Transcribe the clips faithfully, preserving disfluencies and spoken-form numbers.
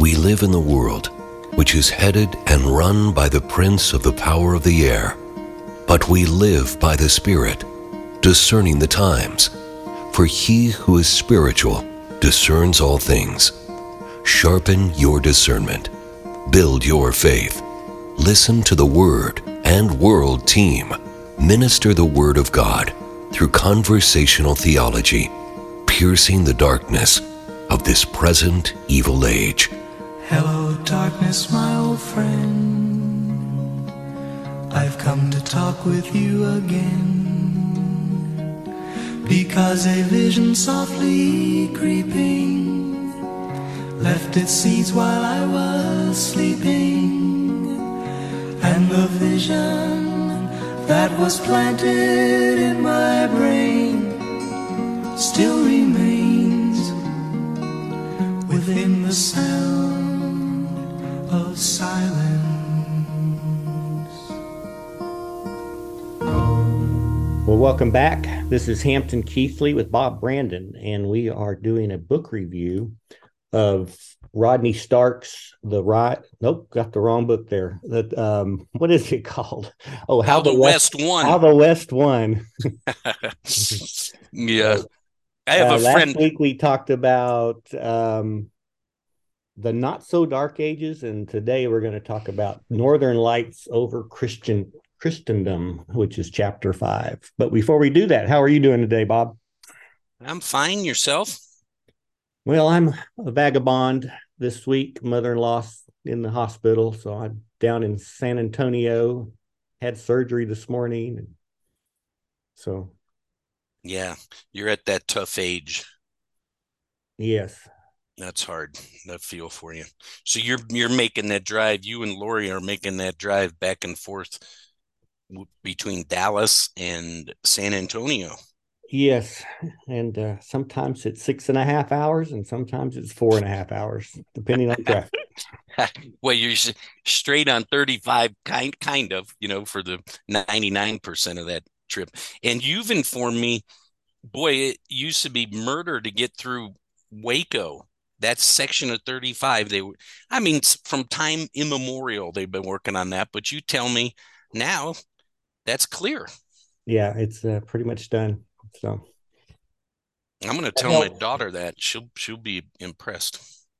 We live in the world which is headed and run by the prince of the power of the air. But we live by the Spirit, discerning the times. For he who is spiritual discerns all things. Sharpen your discernment. Build your faith. Listen to the Word and World Team. Minister the Word of God through conversational theology, piercing the darkness of this present evil age. Hello, darkness, my old friend. I've come to talk with you again, because a vision softly creeping left its seeds while I was sleeping, and the vision that was planted in my brain still remains within the sound of silence. Well, welcome back. This is Hampton Keithley with Bob Brandon, and we are doing a book review of Rodney Stark's The Right. Nope, got the wrong book there. That um, what is it called? Oh, How, how the, the West, West Won. How the West Won. Yeah, so, I have uh, a friend. Last week we talked about um, the not so dark ages, and today we're going to talk about Northern Lights over Christian Christendom, which is chapter five. But before we do that, how are you doing today, Bob? I'm fine. Yourself? Well, I'm a vagabond this week. Mother-in-law's in the hospital, so I'm down in San Antonio. Had surgery this morning, so yeah, you're at that tough age. Yes. That's hard. I feel for you. So you're you're making that drive. You and Lori are making that drive back and forth between Dallas and San Antonio. Yes, and uh, sometimes it's six and a half hours, and sometimes it's four and a half hours, depending on traffic. Well, you're straight on thirty-five, kind kind of, you know, for the ninety-nine percent of that trip. And you've informed me, boy, it used to be murder to get through Waco. That section of thirty-five, they were, I mean, from time immemorial, they've been working on that. But you tell me now that's clear. Yeah, it's uh, pretty much done. So I'm going to tell my daughter that. She'll she'll be impressed.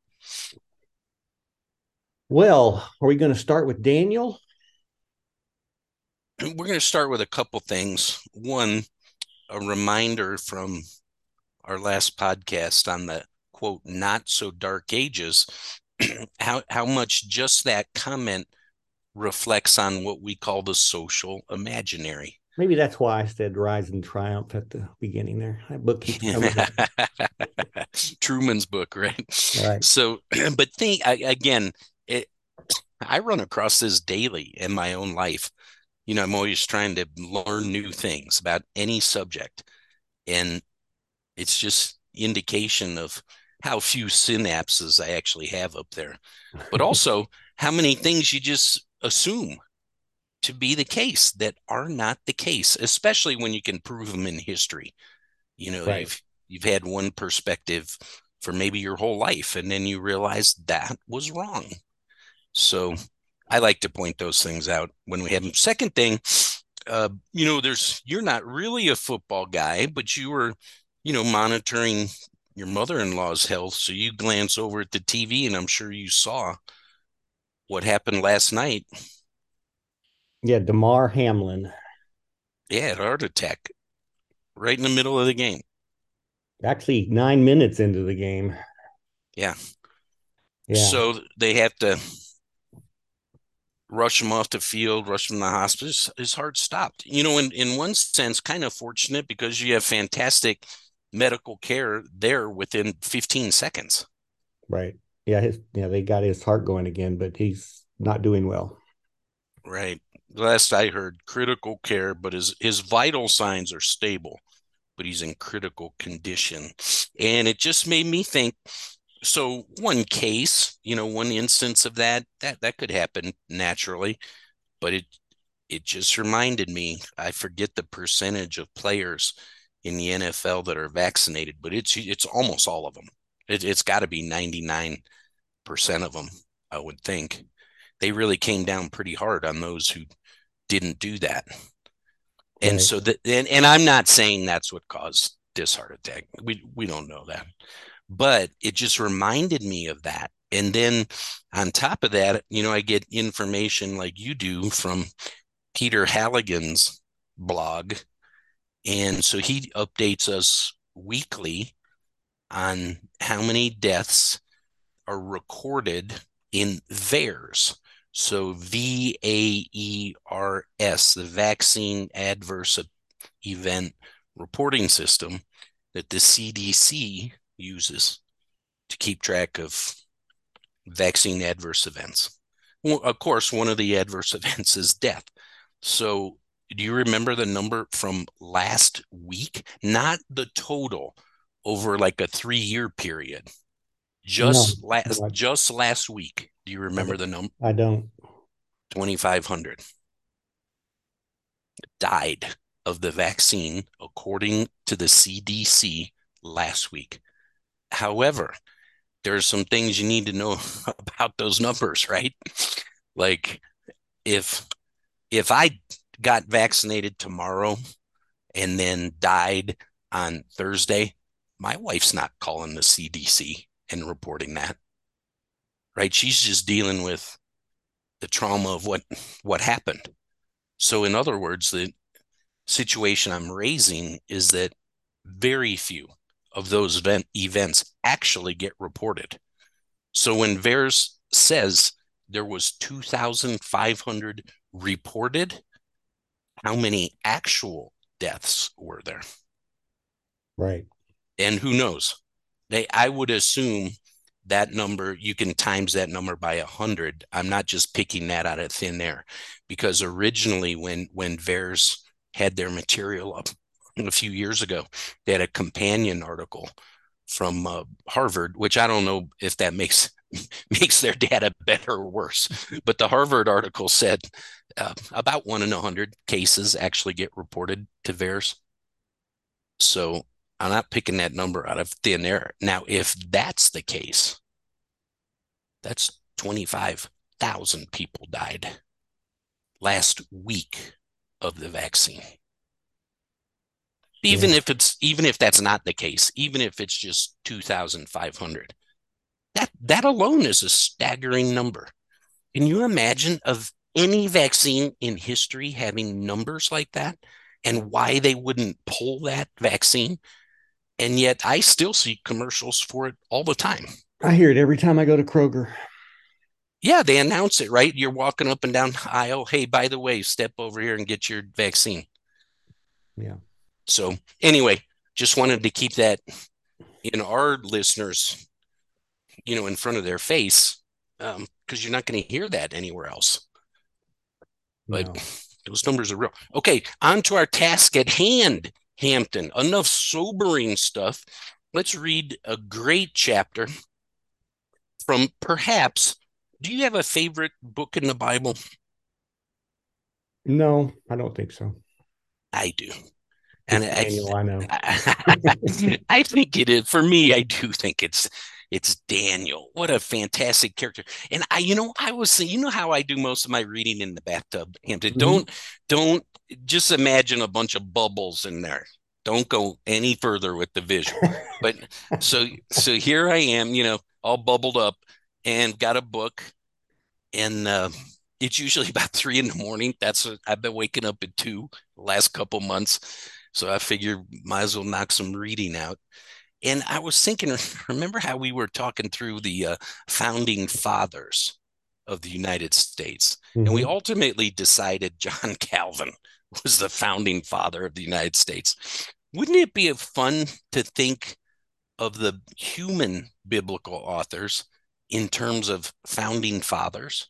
Well, are we going to start with Daniel? We're going to start with a couple things. One, a reminder from our last podcast on the quote, not so dark ages, how, how much just that comment reflects on what we call the social imaginary. Maybe that's why I said Rise and Triumph at the beginning there. That book keeps coming up. Truman's book, right? Right. So, but think, I, again, it, I run across this daily in my own life. You know, I'm always trying to learn new things about any subject. And it's just indication of how few synapses I actually have up there, but also how many things you just assume to be the case that are not the case, especially when you can prove them in history. You know, right. you've, you've had one perspective for maybe your whole life, and then you realize that was wrong. So I like to point those things out when we have them. Second thing, uh, you know, there's, you're not really a football guy, but you were, you know, monitoring your mother-in-law's health. So you glance over at the T V, and I'm sure you saw what happened last night. Yeah, Damar Hamlin. Yeah, heart attack right in the middle of the game. Actually, nine minutes into the game. Yeah. Yeah. So they have to rush him off the field, rush him to the hospital. His, his heart stopped. You know, in, in one sense, kind of fortunate because you have fantastic medical care there within fifteen seconds. Right. Yeah, his yeah, they got his heart going again, but he's not doing well. Right. Last I heard, critical care, but his, his vital signs are stable, but he's in critical condition. And it just made me think, so one case, you know, one instance of that, that, that could happen naturally, but it, it just reminded me, I forget the percentage of players in the N F L that are vaccinated, but it's, it's almost all of them. It, it's got to be ninety-nine percent of them, I would think. They really came down pretty hard on those who didn't do that. And Right. so that, and, and I'm not saying that's what caused this heart attack. We we don't know that. But it just reminded me of that. And then on top of that, you know, I get information like you do from Peter Halligan's blog. And so he updates us weekly on how many deaths are recorded in V A E R S. So V A E R S, the Vaccine Adverse Event Reporting System that the C D C uses to keep track of vaccine adverse events. Well, of course, one of the adverse events is death. So do you remember the number from last week? Not the total over like a three-year period. Just No, last I, just last week. Do you remember the number? I don't. twenty-five hundred died of the vaccine, according to the C D C last week. However, there's some things you need to know about those numbers, right? Like if if I got vaccinated tomorrow and then died on Thursday, my wife's not calling the C D C and reporting that, right? She's just dealing with the trauma of what what happened. So in other words, the situation I'm raising is that very few of those event, events actually get reported. So when V A E R S says there was two thousand five hundred reported, how many actual deaths were there? Right. And who knows? They, I would assume that number, you can times that number by a hundred. I'm not just picking that out of thin air, because originally when when V A E R S had their material up a few years ago, they had a companion article from uh, Harvard, which I don't know if that makes makes their data better or worse. But the Harvard article said uh, about one in a hundred cases actually get reported to V A E R S. So I'm not picking that number out of thin air. Now, if that's the case, that's twenty-five thousand people died last week of the vaccine. Even yeah. if it's even if that's not the case, even if it's just two thousand five hundred, that that alone is a staggering number. Can you imagine of any vaccine in history having numbers like that, and why they wouldn't pull that vaccine? And yet I still see commercials for it all the time. I hear it every time I go to Kroger. Yeah, they announce it, right? You're walking up and down the aisle. Hey, by the way, step over here and get your vaccine. Yeah. So anyway, just wanted to keep that in our listeners, you know, in front of their face, um, because you're not going to hear that anywhere else. But no. Those numbers are real. Okay, on to our task at hand, Hampton. Enough sobering stuff. Let's read a great chapter from perhaps, do you have a favorite book in the Bible? No, I don't think so. I do. And Daniel, I, I know. I, I think it is. For me, I do think it's it's Daniel. What a fantastic character. And I, you know, I was saying, you know how I do most of my reading in the bathtub, Hampton. Mm-hmm. Don't don't just imagine a bunch of bubbles in there. Don't go any further with the visual. But so so here I am, you know, all bubbled up and got a book. And uh, it's usually about three in the morning. That's what, I've been waking up at two the last couple months. So I figured might as well knock some reading out. And I was thinking, remember how we were talking through the uh, founding fathers of the United States? Mm-hmm. And we ultimately decided John Calvin was the founding father of the United States. Wouldn't it be fun to think of the human biblical authors in terms of founding fathers?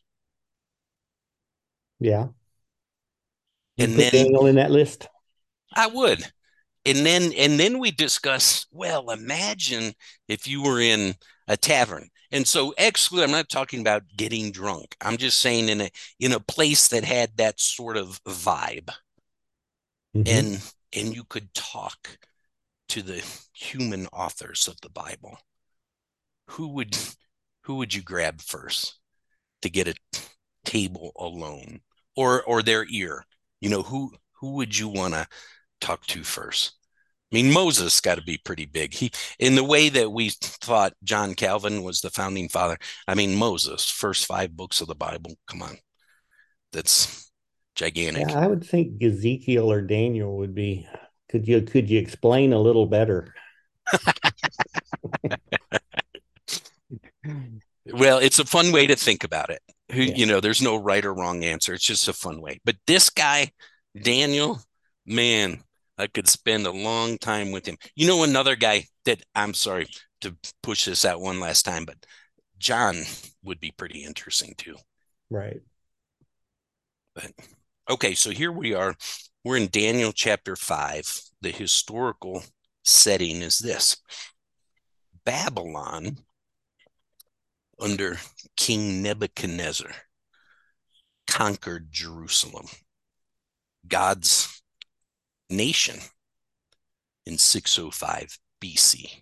Yeah. You and put then Daniel in that list? I would. And then and then we discuss, well, imagine if you were in a tavern. And so exclude, I'm not talking about getting drunk. I'm just saying in a in a place that had that sort of vibe. Mm-hmm. And and you could talk to the human authors of the Bible. Who would who would you grab first to get a table alone, or or their ear? You know, who who would you want to talk to first? I mean, Moses got to be pretty big. He, in the way that we thought John Calvin was the founding father. I mean, Moses, first five books of the Bible. Come on, that's gigantic. Yeah, I would think Ezekiel or Daniel would be. Could you could you explain a little better? Well, it's a fun way to think about it. Who, Yeah. you know, there's no right or wrong answer. It's just a fun way. But this guy, Daniel, man, I could spend a long time with him. You know, another guy that I'm sorry to push this out one last time, but John would be pretty interesting too. Right. But okay, so here we are. We're in Daniel chapter five. The historical setting is this: Babylon under King Nebuchadnezzar conquered Jerusalem, God's nation, in six oh five B C,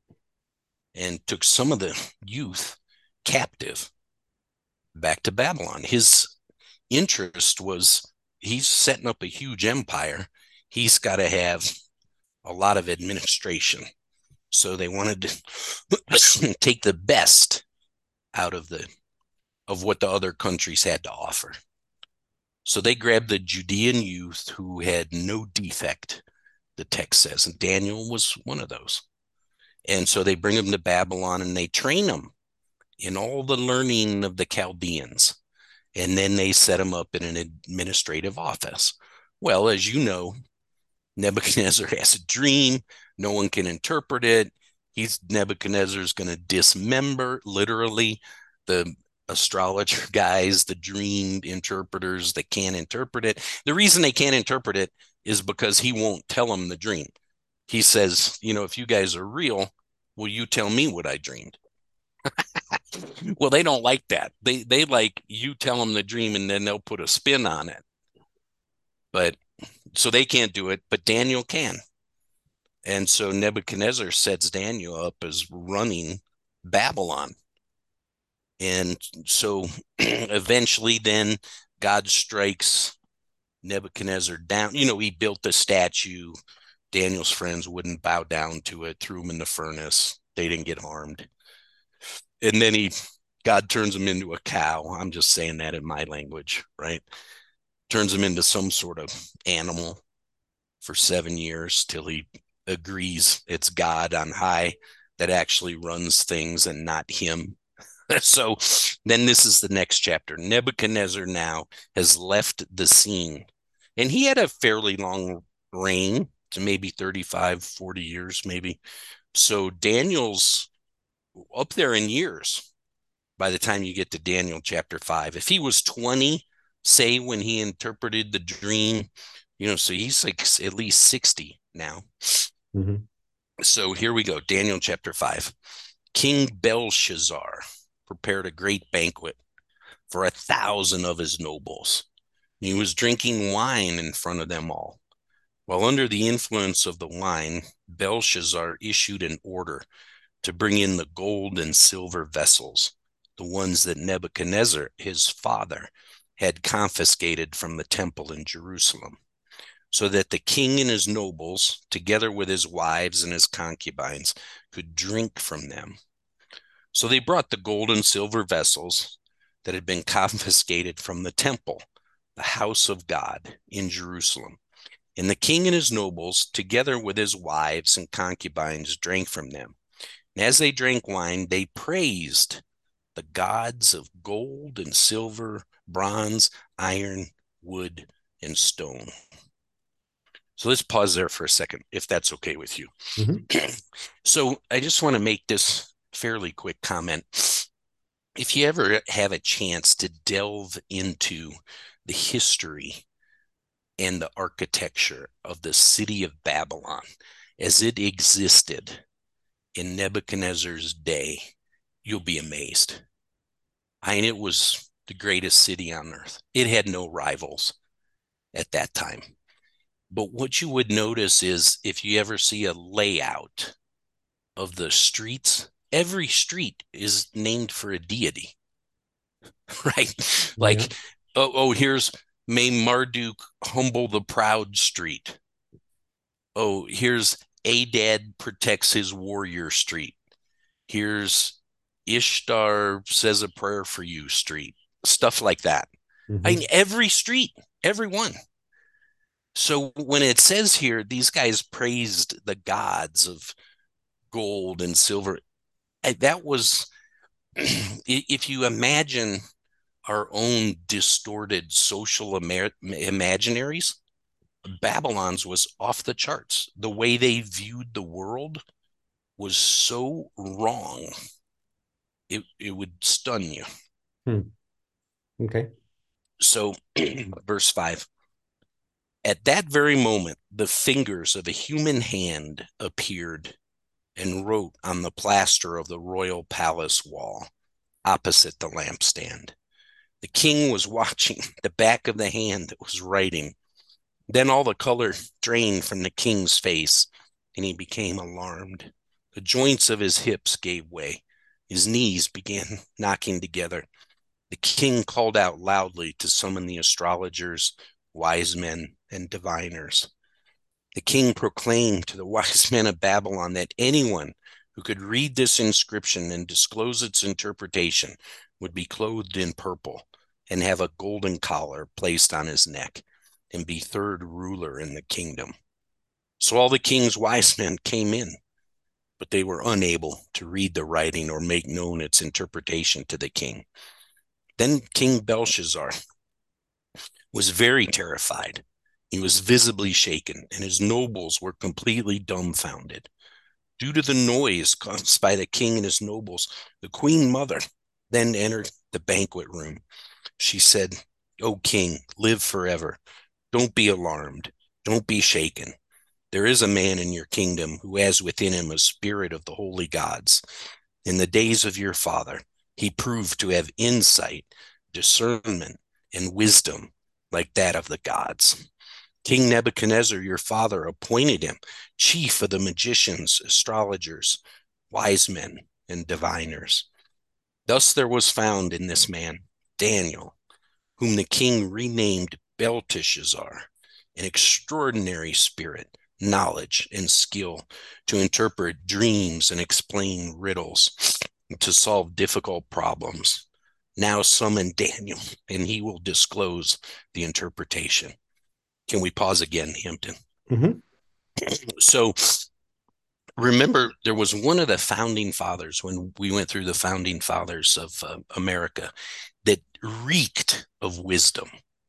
and took some of the youth captive back to Babylon. His interest was, he's setting up a huge empire. He's got to have a lot of administration. So they wanted to take the best out of the of what the other countries had to offer. So they grabbed the Judean youth who had no defect, the text says, and Daniel was one of those. And so they bring them to Babylon and they train them in all the learning of the Chaldeans. And then they set him up in an administrative office. Well, as you know, Nebuchadnezzar has a dream. No one can interpret it. He's Nebuchadnezzar's going to dismember, literally, the astrologer guys, the dream interpreters that can't interpret it. The reason they can't interpret it is because he won't tell them the dream. He says, you know, if you guys are real, will you tell me what I dreamed? Well, they don't like that. They they like you tell them the dream and then they'll put a spin on it. But so they can't do it, but Daniel can. And so Nebuchadnezzar sets Daniel up as running Babylon. And so eventually then God strikes Nebuchadnezzar down. You know, he built the statue. Daniel's friends wouldn't bow down to it, threw him in the furnace. They didn't get harmed. And then he, God turns him into a cow. I'm just saying that in my language, right? Turns him into some sort of animal for seven years till he agrees it's God on high that actually runs things and not him. So then this is the next chapter. Nebuchadnezzar now has left the scene. And he had a fairly long reign, to maybe thirty-five, forty years, maybe. So Daniel's up there in years by the time you get to Daniel chapter five. If he was twenty, say, when he interpreted the dream, you know, so he's like at least sixty now. Mm-hmm. So here we go. Daniel chapter five. King Belshazzar prepared a great banquet for a thousand of his nobles. He was drinking wine in front of them all. While under the influence of the wine, Belshazzar issued an order to bring in the gold and silver vessels, the ones that Nebuchadnezzar, his father, had confiscated from the temple in Jerusalem, so that the king and his nobles, together with his wives and his concubines, could drink from them. So they brought the gold and silver vessels that had been confiscated from the temple, the house of God in Jerusalem. And the king and his nobles, together with his wives and concubines, drank from them. And as they drank wine, they praised the gods of gold and silver, bronze, iron, wood, and stone. So let's pause there for a second, if that's okay with you. Mm-hmm. So I just want to make this fairly quick comment. If you ever have a chance to delve into the history and the architecture of the city of Babylon as it existed in Nebuchadnezzar's day, you'll be amazed. I mean, it was the greatest city on earth. It had no rivals at that time. But what you would notice is if you ever see a layout of the streets every street is named for a deity, right? Like, Yeah. oh, oh, here's May Marduk humble the proud street. Oh, here's Adad protects his warrior street. Here's Ishtar says a prayer for you street. Stuff like that. Mm-hmm. I mean, every street, every one. So when it says here, these guys praised the gods of gold and silver, that was, if you imagine our own distorted social ima- imaginaries, Babylon's was off the charts. The way they viewed the world was so wrong, it, it would stun you. Hmm. Okay. So, verse five, at that very moment, the fingers of a human hand appeared and wrote on the plaster of the royal palace wall opposite the lampstand. The king was watching the back of the hand that was writing. Then all the color drained from the king's face, and he became alarmed. The joints of his hips gave way. His knees began knocking together. The king called out loudly to summon the astrologers, wise men, and diviners. The king proclaimed to the wise men of Babylon that anyone who could read this inscription and disclose its interpretation would be clothed in purple and have a golden collar placed on his neck and be third ruler in the kingdom. So all the king's wise men came in, but they were unable to read the writing or make known its interpretation to the king. Then King Belshazzar was very terrified. He was visibly shaken, and his nobles were completely dumbfounded. Due to the noise caused by the king and his nobles, the queen mother then entered the banquet room. She said, "O king, live forever. Don't be alarmed. Don't be shaken. There is a man in your kingdom who has within him a spirit of the holy gods. In the days of your father, he proved to have insight, discernment, and wisdom like that of the gods. King Nebuchadnezzar, your father, appointed him chief of the magicians, astrologers, wise men, and diviners. Thus there was found in this man, Daniel, whom the king renamed Belteshazzar, an extraordinary spirit, knowledge, and skill to interpret dreams and explain riddles, to solve difficult problems. Now summon Daniel, and he will disclose the interpretation." Can we pause again, Hampton? Mm-hmm. So remember, there was one of the founding fathers when we went through the founding fathers of uh, America that reeked of wisdom.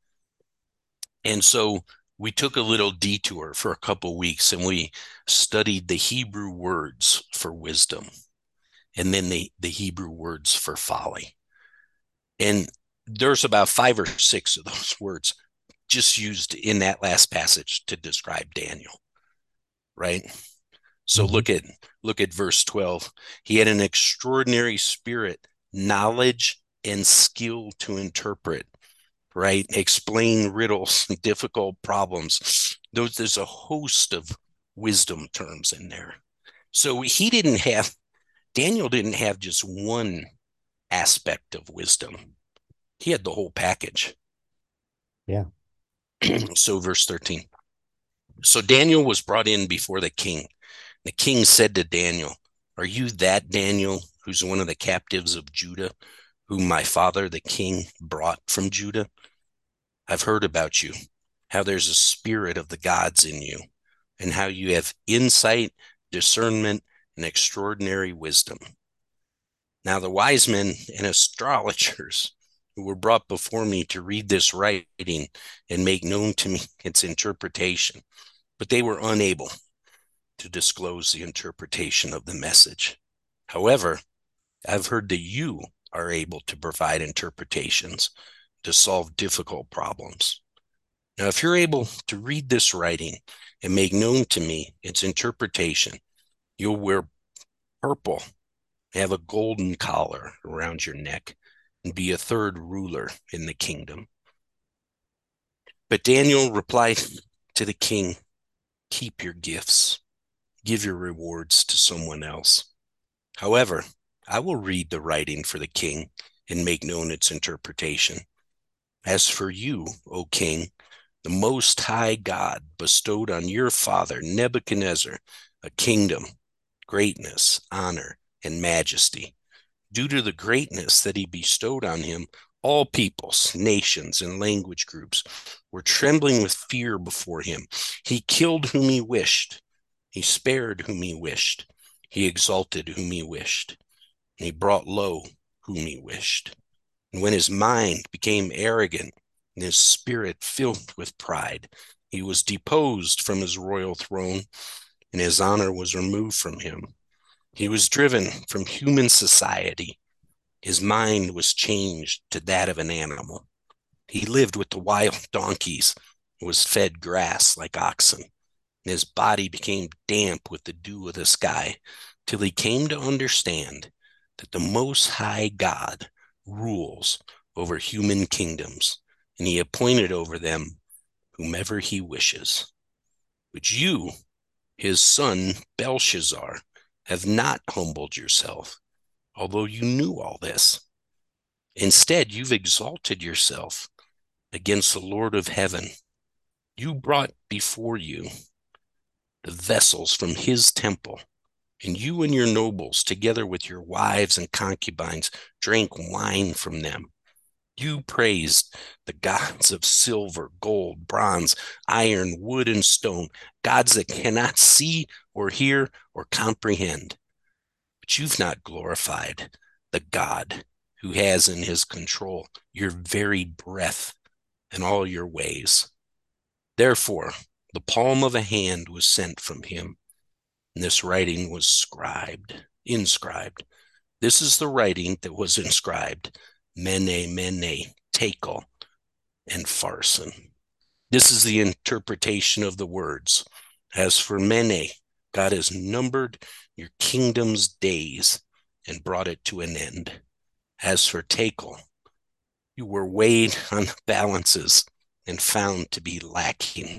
And so we took a little detour for a couple weeks and we studied the Hebrew words for wisdom and then the, the Hebrew words for folly. And there's about five or six of those words just used in that last passage to describe Daniel, right? So mm-hmm. look at look at verse twelve. He had an extraordinary spirit, knowledge, and skill to interpret, right? Explain riddles, difficult problems. Those, there's a host of wisdom terms in there. So he didn't have, Daniel didn't have just one aspect of wisdom. He had the whole package. Yeah. So verse thirteen. So Daniel was brought in before the king. The king said to Daniel, "Are you that Daniel who's one of the captives of Judah, whom my father the king brought from Judah? I've heard about you, how there's a spirit of the gods in you, and how you have insight, discernment, and extraordinary wisdom." Now the wise men and astrologers who were brought before me to read this writing and make known to me its interpretation, but they were unable to disclose the interpretation of the message. However, I've heard that you are able to provide interpretations to solve difficult problems. Now, if you're able to read this writing and make known to me its interpretation, you'll wear purple, have a golden collar around your neck, and be a third ruler in the kingdom. But Daniel replied to the king, "Keep your gifts. Give your rewards to someone else. However, I will read the writing for the king and make known its interpretation. As for you, O king, the Most High God bestowed on your father Nebuchadnezzar a kingdom, greatness, honor, and majesty. Due to the greatness that he bestowed on him, all peoples, nations, and language groups were trembling with fear before him. He killed whom he wished. He spared whom he wished. He exalted whom he wished. And he brought low whom he wished. And when his mind became arrogant and his spirit filled with pride, he was deposed from his royal throne, and his honor was removed from him. He was driven from human society. His mind was changed to that of an animal. He lived with the wild donkeys and was fed grass like oxen. And his body became damp with the dew of the sky, till he came to understand that the Most High God rules over human kingdoms, and he appointed over them whomever he wishes. But you, his son Belshazzar, have not humbled yourself, although you knew all this. Instead, you've exalted yourself against the Lord of heaven. You brought before you the vessels from his temple, and you and your nobles, together with your wives and concubines, drank wine from them. You praised the gods of silver, gold, bronze, iron, wood, and stone, gods that cannot see or hear or comprehend. But you've not glorified the God who has in his control your very breath and all your ways. Therefore, the palm of a hand was sent from him, and this writing was scribed, inscribed. This is the writing that was inscribed: Mene, Mene, Tekel, and Pharsin. This is the interpretation of the words. As for Mene, God has numbered your kingdom's days and brought it to an end. As for Tekel, you were weighed on the balances and found to be lacking.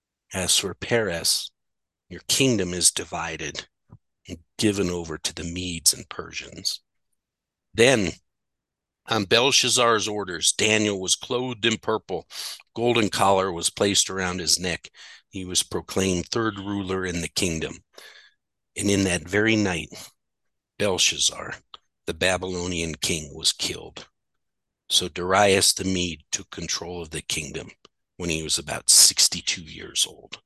As for Peres, your kingdom is divided and given over to the Medes and Persians. Then, on Belshazzar's orders, Daniel was clothed in purple. Golden collar was placed around his neck. He was proclaimed third ruler in the kingdom. And in that very night, Belshazzar, the Babylonian king, was killed. So Darius the Mede took control of the kingdom when he was about sixty-two years old.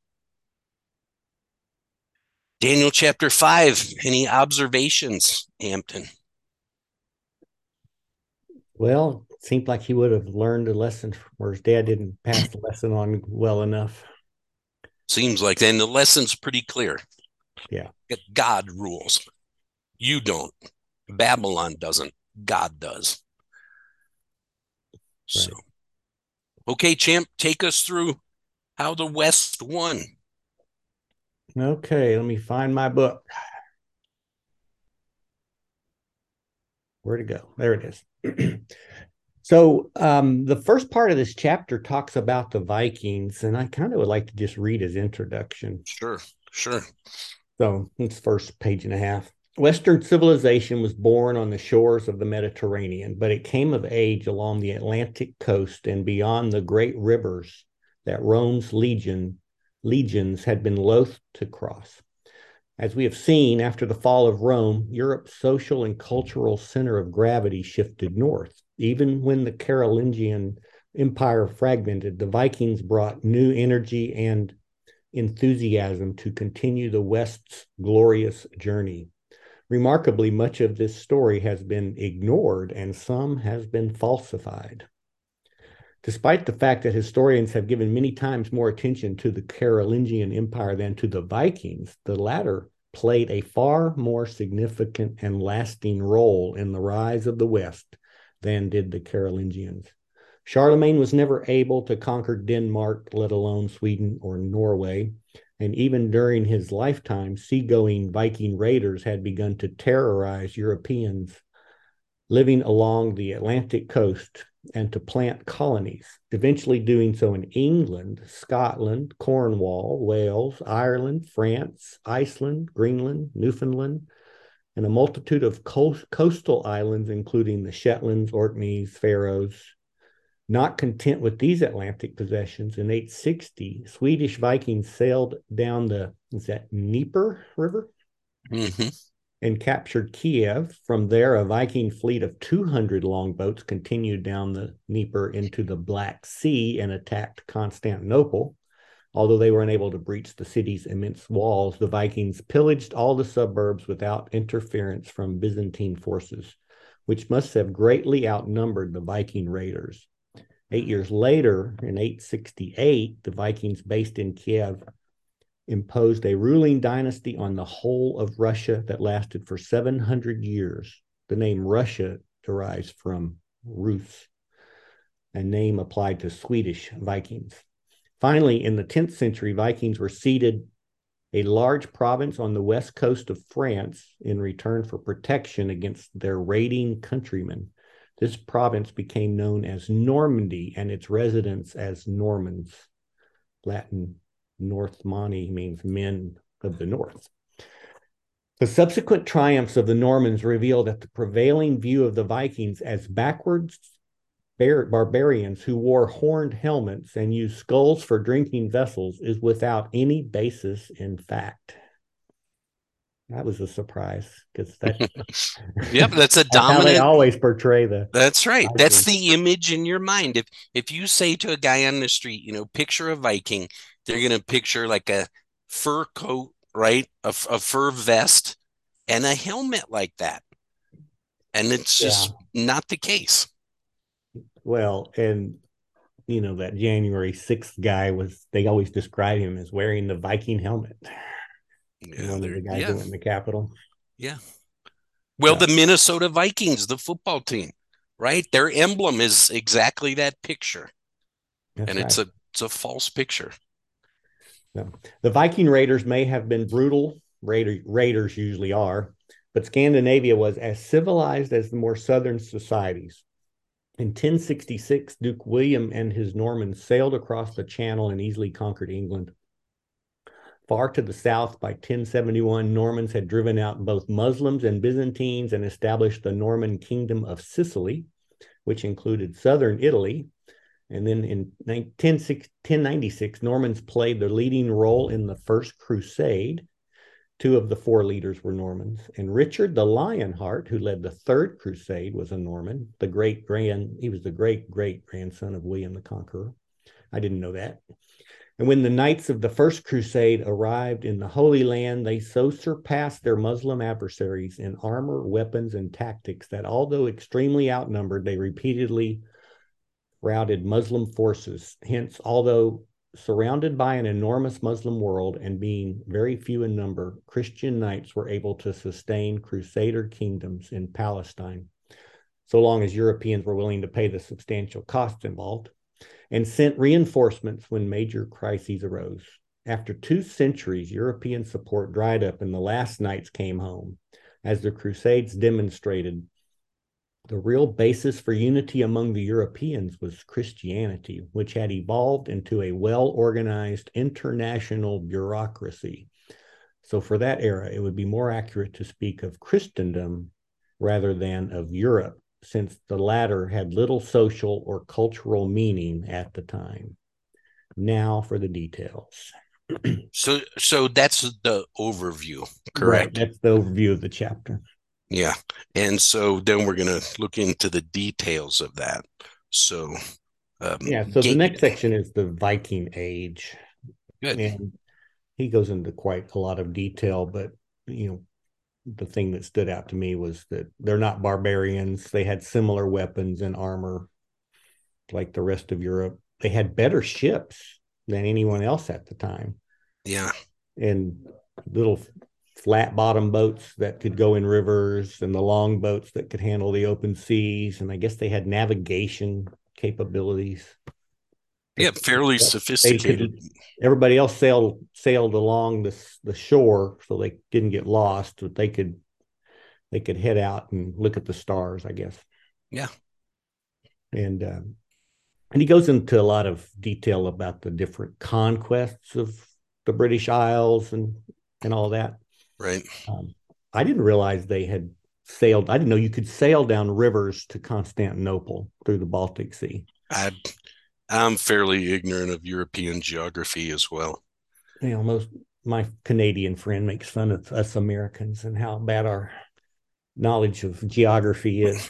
Daniel chapter five, any observations, Hampton? Well, it seemed like he would have learned a lesson, or his dad didn't pass the lesson on well enough. Seems like then the lesson's pretty clear. Yeah. God rules. You don't. Babylon doesn't. God does. Right. So, okay, champ, take us through how the West won. Okay, let me find my book. Where'd it go? There it is. So um, the first part of this chapter talks about the Vikings, and I kind of would like to just read his introduction. Sure, sure. So it's first page and a half. Western civilization was born on the shores of the Mediterranean, but it came of age along the Atlantic coast and beyond the great rivers that Rome's legion legions had been loath to cross. As we have seen, after the fall of Rome, Europe's social and cultural center of gravity shifted north. Even when the Carolingian Empire fragmented, the Vikings brought new energy and enthusiasm to continue the West's glorious journey. Remarkably, much of this story has been ignored and some has been falsified. Despite the fact that historians have given many times more attention to the Carolingian Empire than to the Vikings, the latter played a far more significant and lasting role in the rise of the West than did the Carolingians. Charlemagne was never able to conquer Denmark, let alone Sweden or Norway, and even during his lifetime, seagoing Viking raiders had begun to terrorize Europeans living along the Atlantic coast and to plant colonies, eventually doing so in England, Scotland, Cornwall, Wales, Ireland, France, Iceland, Greenland, Newfoundland, and a multitude of coast, coastal islands, including the Shetlands, Orkneys, Faroes. Not content with these Atlantic possessions, in eight sixty, Swedish Vikings sailed down the, is that Dnieper River? Mm-hmm. And captured Kiev. From there, a Viking fleet of two hundred longboats continued down the Dnieper into the Black Sea and attacked Constantinople. Although they were unable to breach the city's immense walls, the Vikings pillaged all the suburbs without interference from Byzantine forces, which must have greatly outnumbered the Viking raiders. Eight years later, in eight sixty-eight, the Vikings based in Kiev imposed a ruling dynasty on the whole of Russia that lasted for seven hundred years. The name Russia derives from Rus, a name applied to Swedish Vikings. Finally, in the tenth century, Vikings were ceded a large province on the west coast of France in return for protection against their raiding countrymen. This province became known as Normandy and its residents as Normans. Latin Northmani means men of the north. The subsequent triumphs of the Normans reveal that the prevailing view of the Vikings as backwards bar- barbarians who wore horned helmets and used skulls for drinking vessels is without any basis in fact. That was a surprise because that, Yep, that's a that's how dominant. they always portray the. That's right. Vikings. That's the image in your mind. If if you say to a guy on the street, you know, picture a Viking, they're going to picture like a fur coat, right? A, a fur vest and a helmet like that. And it's just yeah. not the case. Well, and you know, that January sixth guy was, they always describe him as wearing the Viking helmet. Yeah, one of the guys yeah. that went in the Capitol. Yeah. Well, yeah. the Minnesota Vikings, the football team, right? Their emblem is exactly that picture. That's and right. it's a it's a false picture. No. The Viking raiders may have been brutal. Raider, raiders usually are, but Scandinavia was as civilized as the more southern societies. In ten sixty-six, Duke William and his Normans sailed across the Channel and easily conquered England. Far to the south, by ten seventy-one, Normans had driven out both Muslims and Byzantines and established the Norman Kingdom of Sicily, which included southern Italy. And then in ten ninety-six, Normans played the leading role in the First Crusade. Two of the four leaders were Normans. And Richard the Lionheart, who led the Third Crusade, was a Norman. The great grand, he was the great great grandson of William the Conqueror. I didn't know that. And when the Knights of the First Crusade arrived in the Holy Land, they so surpassed their Muslim adversaries in armor, weapons, and tactics that although extremely outnumbered, they repeatedly routed Muslim forces. Hence, although surrounded by an enormous Muslim world and being very few in number, Christian knights were able to sustain Crusader kingdoms in Palestine, so long as Europeans were willing to pay the substantial costs involved, and sent reinforcements when major crises arose. After two centuries, European support dried up and the last knights came home. As the Crusades demonstrated, the real basis for unity among the Europeans was Christianity, which had evolved into a well-organized international bureaucracy. So for that era, it would be more accurate to speak of Christendom rather than of Europe, since the latter had little social or cultural meaning at the time. Now for the details. so so that's the overview, correct? Right, that's the overview of the chapter. Yeah. And so then we're going to look into the details of that. So, um, yeah. So the next section is the Viking Age. Good. And he goes into quite a lot of detail, but, you know, the thing that stood out to me was that they're not barbarians. They had similar weapons and armor like the rest of Europe. They had better ships than anyone else at the time. Yeah. And little flat bottom boats that could go in rivers and the long boats that could handle the open seas. And I guess they had navigation capabilities. Yeah, fairly sophisticated. Could, everybody else sailed sailed along the the shore, so they didn't get lost. But they could they could head out and look at the stars, I guess. Yeah, and uh, and he goes into a lot of detail about the different conquests of the British Isles and and all that. Right. Um, I didn't realize they had sailed. I didn't know you could sail down rivers to Constantinople through the Baltic Sea. I, I'm fairly ignorant of European geography as well. You know, most my Canadian friend makes fun of us Americans and how bad our knowledge of geography is.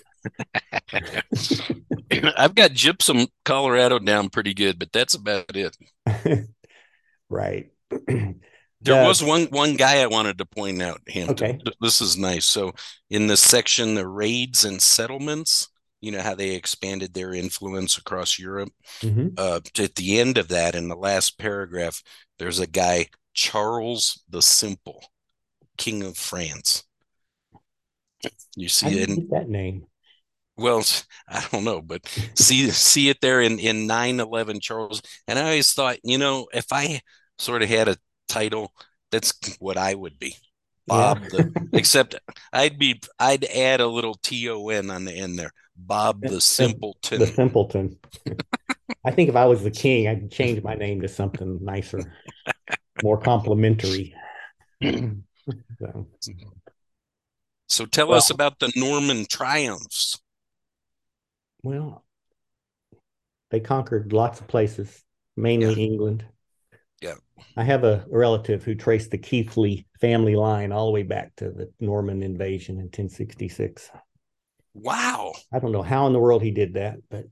I've got Gypsum, Colorado down pretty good, but that's about it. Right. There The, was one one guy I wanted to point out, Hampton. okay. This is nice. So in the section, the raids and settlements, you know how they expanded their influence across Europe. Mm-hmm. Uh, at the end of that, in the last paragraph, there's a guy, Charles the Simple, King of France. You I see it? didn't In, get that name. well, I don't know, but see see it there in in nine eleven Charles. And I always thought, you know, if I sort of had a title, that's what I would be. Yeah. Bob the except I'd be I'd add a little T O N on the end there. Bob the The Simpleton. simpleton. I think if I was the king, I'd change my name to something nicer, more complimentary. So, So tell well, us about the Norman triumphs. well, they conquered lots of places, mainly Yeah. England. Yeah. I have a relative who traced the Keithley family line all the way back to the Norman invasion in ten sixty-six. Wow. I don't know how in the world he did that, but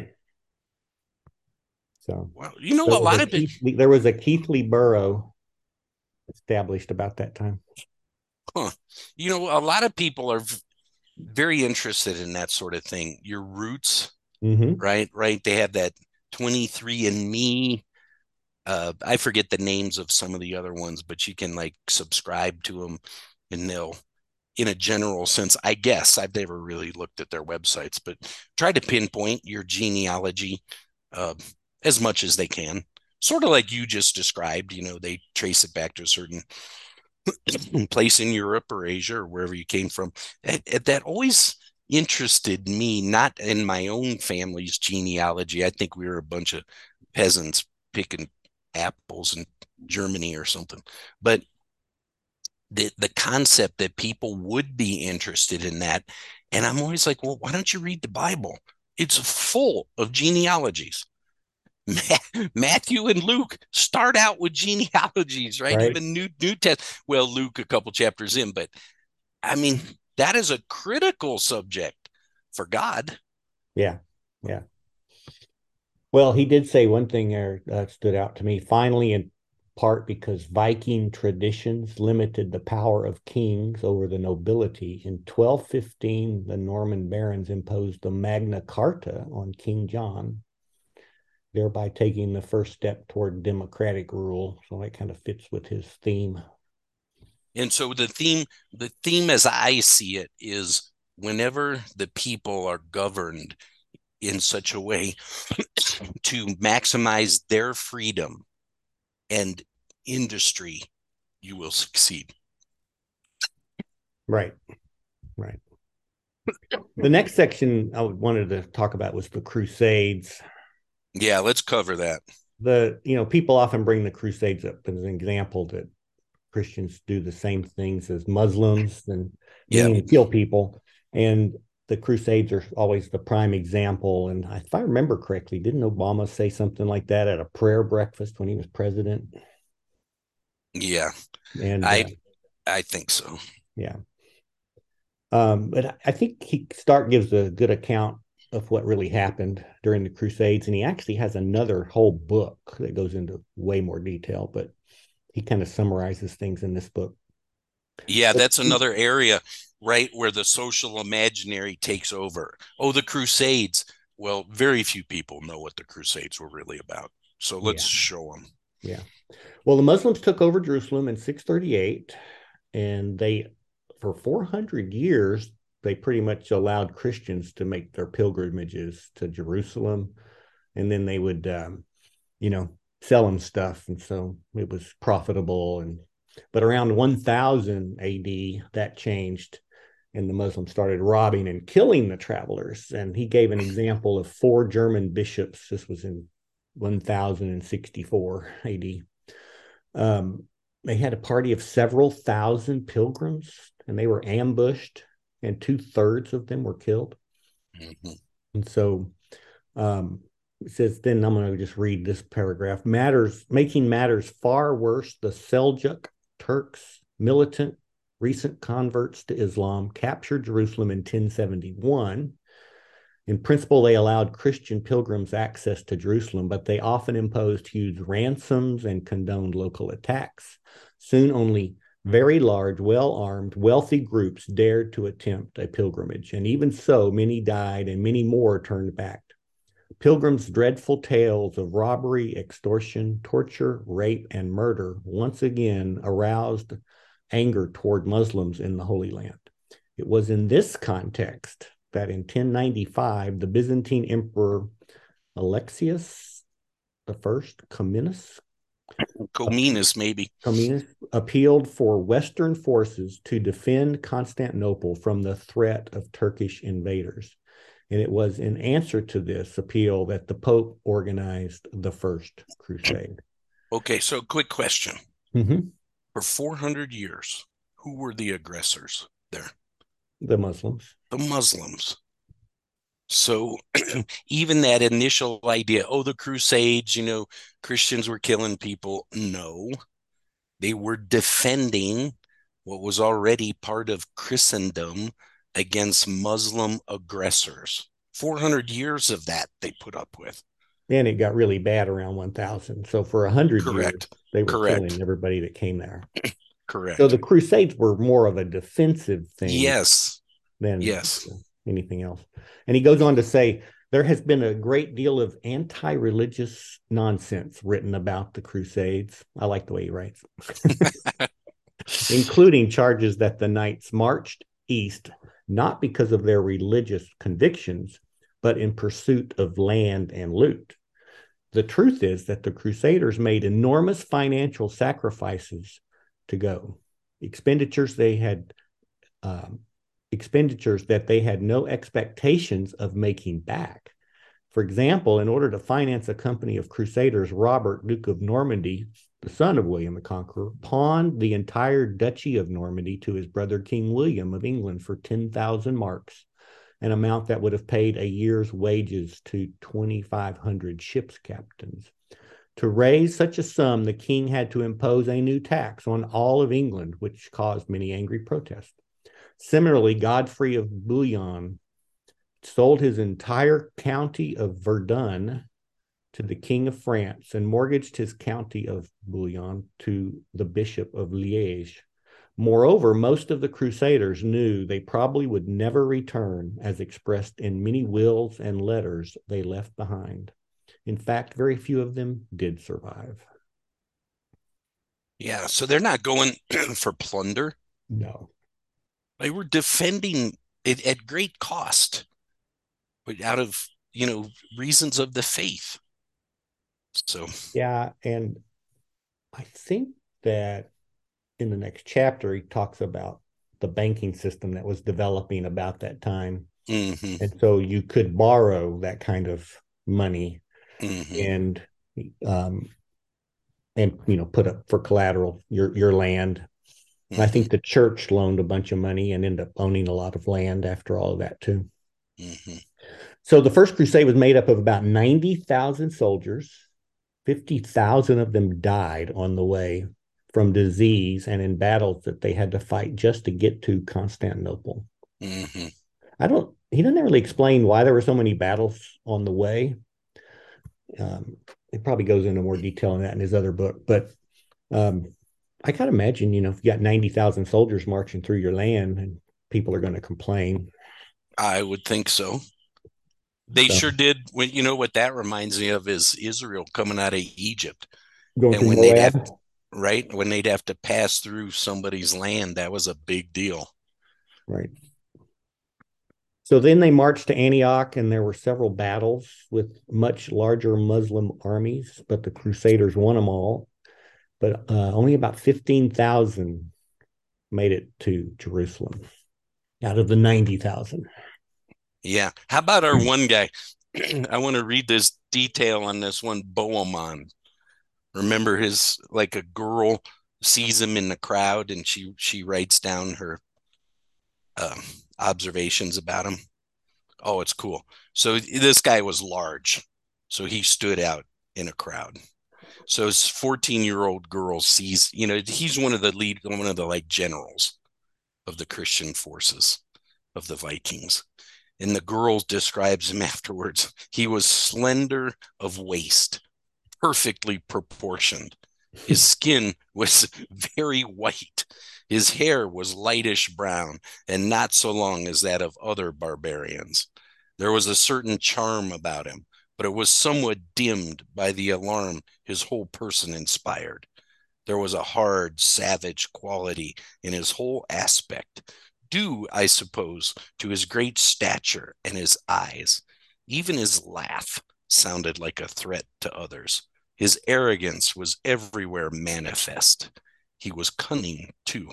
so Well, you know, there a was lot a of it. Keithley, there was a Keithley borough established about that time. Huh, you know, a lot of people are v- very interested in that sort of thing. Your roots, Mm-hmm. right? Right. They have that twenty-three and me. Uh, I forget the names of some of the other ones, but you can like subscribe to them and they'll, in a general sense, I guess I've never really looked at their websites, but try to pinpoint your genealogy uh, as much as they can. Sort of like you just described, you know, they trace it back to a certain place in Europe or Asia or wherever you came from. That, that always interested me, not in my own family's genealogy. I think we were a bunch of peasants picking apples in Germany or something. But the the concept that people would be interested in that. And I'm always like, well, why don't you read the Bible? It's full of genealogies. Matthew and Luke start out with genealogies, right? Right. Even New New Test. Well, Luke a couple chapters in, but I mean that is a critical subject for God. Yeah. Yeah. Well, he did say one thing there that stood out to me. Finally, in part because Viking traditions limited the power of kings over the nobility. In twelve fifteen, the Norman barons imposed the Magna Carta on King John, thereby taking the first step toward democratic rule. So that kind of fits with his theme. And so the theme, the theme as I see it is whenever the people are governed in such a way to maximize their freedom and industry, you will succeed. Right. Right. The next section I wanted to talk about was the Crusades. Yeah, let's cover that. The, you know, people often bring the Crusades up as an example that Christians do the same things as Muslims and Yeah. meaning kill people. And the Crusades are always the prime example. And if I remember correctly, didn't Obama say something like that at a prayer breakfast when he was president? Yeah, And I uh, I think so. yeah. Um, but I think he Stark gives a good account of what really happened during the Crusades. And he actually has another whole book that goes into way more detail, but he kind of summarizes things in this book. Yeah, that's another area, right, where the social imaginary takes over. Oh, the Crusades. Well, very few people know what the Crusades were really about. So let's Yeah. show them. Yeah. Well, the Muslims took over Jerusalem in six thirty-eight, and they, for four hundred years, they pretty much allowed Christians to make their pilgrimages to Jerusalem, and then they would, um, you know, sell them stuff, and so it was profitable. And but around one thousand A D, that changed, and the Muslims started robbing and killing the travelers. And he gave an example of four German bishops. This was in one thousand sixty-four A D. Um, they had a party of several thousand pilgrims and they were ambushed, and two thirds of them were killed. Mm-hmm. And so um, it says, then I'm going to just read this paragraph. Matters, making matters far worse, the Seljuk Turks, militant recent converts to Islam, captured Jerusalem in ten seventy-one. In principle, they allowed Christian pilgrims access to Jerusalem, but they often imposed huge ransoms and condoned local attacks. Soon, only very large, well-armed, wealthy groups dared to attempt a pilgrimage, and even so, many died and many more turned back. Pilgrims' dreadful tales of robbery, extortion, torture, rape, and murder once again aroused anger toward Muslims in the Holy Land. It was in this context that in ten ninety-five, the Byzantine Emperor Alexius the First, Comnenus, Comnenus maybe, Comnenus appealed for Western forces to defend Constantinople from the threat of Turkish invaders. And it was in answer to this appeal that the Pope organized the First Crusade. Okay, so quick question. Mm-hmm. For four hundred years, who were the aggressors there? The Muslims. The Muslims. So even that initial idea, oh, the Crusades, you know, Christians were killing people. No, they were defending what was already part of Christendom against Muslim aggressors. four hundred years of that they put up with. And it got really bad around one thousand. So for one hundred Correct. years, they were Correct. killing everybody that came there. Correct. So the Crusades were more of a defensive thing. Yes. Than yes. anything else. And he goes on to say, there has been a great deal of anti-religious nonsense written about the Crusades. I like the way he writes. Including charges that the knights marched east, not because of their religious convictions, but in pursuit of land and loot. The truth is that the Crusaders made enormous financial sacrifices to go. Expenditures they had um, expenditures that they had no expectations of making back. For example, in order to finance a company of Crusaders, Robert, Duke of Normandy, the son of William the Conqueror, pawned the entire Duchy of Normandy to his brother King William of England for ten thousand marks, an amount that would have paid a year's wages to twenty-five hundred ship's captains. To raise such a sum, the king had to impose a new tax on all of England, which caused many angry protests. Similarly, Godfrey of Bouillon sold his entire county of Verdun to the King of France and mortgaged his county of Bouillon to the Bishop of Liège. Moreover, most of the Crusaders knew they probably would never return, as expressed in many wills and letters they left behind. In fact, very few of them did survive. Yeah, so they're not going for plunder. No. They were defending it at great cost, but out of, you know, reasons of the faith. So yeah, and I think that in the next chapter he talks about the banking system that was developing about that time. Mm-hmm. And so you could borrow that kind of money mm-hmm. and um and you know put up for collateral your your land. Mm-hmm. I think the church loaned a bunch of money and ended up owning a lot of land after all of that too. Mm-hmm. So the First Crusade was made up of about ninety thousand soldiers. fifty thousand of them died on the way from disease and in battles that they had to fight just to get to Constantinople. Mm-hmm. I don't, he doesn't really explain why there were so many battles on the way. Um, it probably goes into more detail on that in his other book, but um, I can't imagine, you know, if you got ninety thousand soldiers marching through your land and people are going to complain. I would think so. They so, sure did. When you know what that reminds me of is Israel coming out of Egypt. Going and when Moab. they'd have, right, when they'd have to pass through somebody's land, that was a big deal. Right. So then they marched to Antioch, and there were several battles with much larger Muslim armies, but the Crusaders won them all. But uh, only about fifteen thousand made it to Jerusalem out of the ninety thousand. Yeah. How about our one guy? I want to read this detail on this one, Bohemond. Remember his, like a girl sees him in the crowd and she she writes down her um, observations about him. Oh, it's cool. So this guy was large, so he stood out in a crowd. So his fourteen-year-old girl sees, you know, he's one of the lead, one of the like generals of the Christian forces of the Vikings. And the girl describes him afterwards. He was slender of waist, perfectly proportioned. His skin was very white. His hair was lightish brown and not so long as that of other barbarians. There was a certain charm about him, but it was somewhat dimmed by the alarm his whole person inspired. There was a hard, savage quality in his whole aspect, due, I suppose, to his great stature and his eyes. Even his laugh sounded like a threat to others. His arrogance was everywhere manifest. He was cunning, too.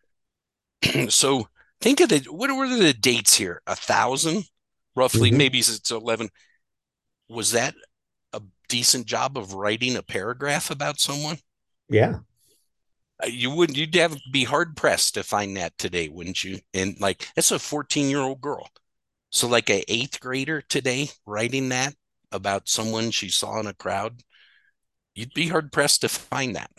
So think of the, what were the dates here? A thousand, roughly, Mhm. maybe it's eleven. Was that a decent job of writing a paragraph about someone? Yeah. Uh, You would, you'd have be hard pressed to find that today, wouldn't you? And like, that's a fourteen year old girl. So like a eighth grader today writing that about someone she saw in a crowd, you'd be hard pressed to find that.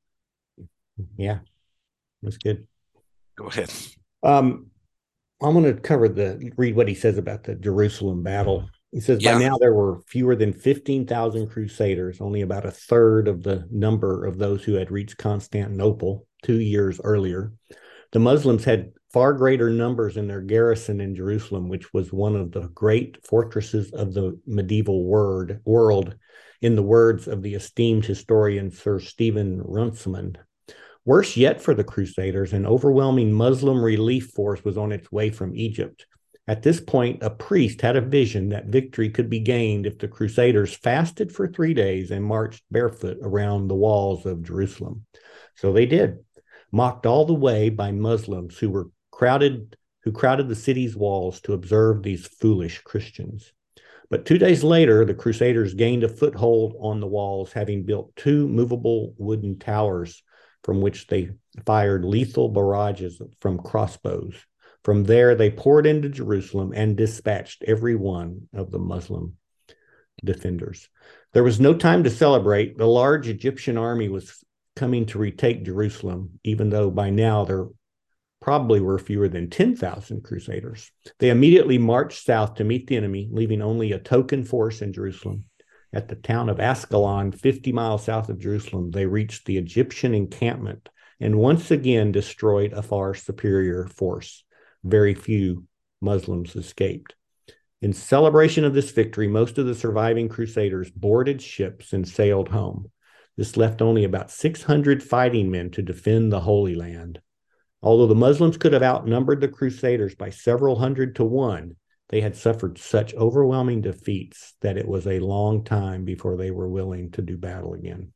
Yeah. That's good. Go ahead. Um, I'm going to cover the read what he says about the Jerusalem battle. He says, by Yeah. now there were fewer than fifteen thousand crusaders, only about a third of the number of those who had reached Constantinople two years earlier. The Muslims had far greater numbers in their garrison in Jerusalem, which was one of the great fortresses of the medieval word, world, in the words of the esteemed historian Sir Stephen Runciman. Worse yet for the Crusaders, an overwhelming Muslim relief force was on its way from Egypt. At this point, a priest had a vision that victory could be gained if the Crusaders fasted for three days and marched barefoot around the walls of Jerusalem. So they did, mocked all the way by Muslims who were crowded, who crowded the city's walls to observe these foolish Christians. But two days later, the Crusaders gained a foothold on the walls, having built two movable wooden towers from which they fired lethal barrages from crossbows. From there, they poured into Jerusalem and dispatched every one of the Muslim defenders. There was no time to celebrate. The large Egyptian army was coming to retake Jerusalem, even though by now there probably were fewer than ten thousand crusaders. They immediately marched south to meet the enemy, leaving only a token force in Jerusalem. At the town of Ascalon, fifty miles south of Jerusalem, they reached the Egyptian encampment and once again destroyed a far superior force. Very few Muslims escaped. In celebration of this victory, most of the surviving crusaders boarded ships and sailed home. This left only about six hundred fighting men to defend the Holy Land. Although the Muslims could have outnumbered the Crusaders by several hundred to one, they had suffered such overwhelming defeats that it was a long time before they were willing to do battle again.